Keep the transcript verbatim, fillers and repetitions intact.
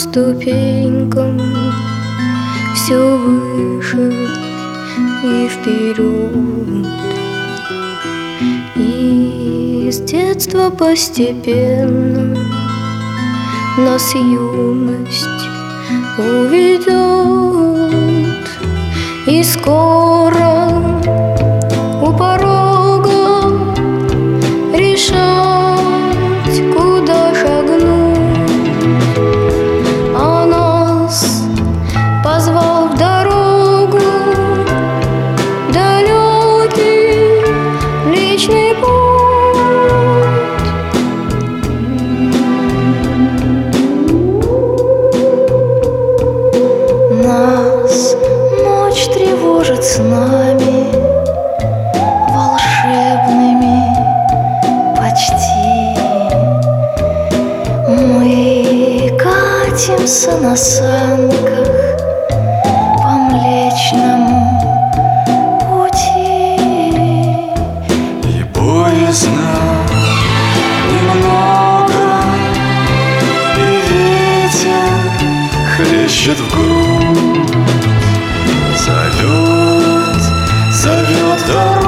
ступенькам все выше и вперед. И с детства постепенно нас юность уведет, и скоро у порога решать, куда шагнуть. А нас позвал в дорогу далекий Млечный Путь. Нас ночь тревожит снами волшебными почти. Мы катимся на санках по Млечному Пути. И поздно немного, и ветер хлещет в грудь. Зовет, зовет дорога.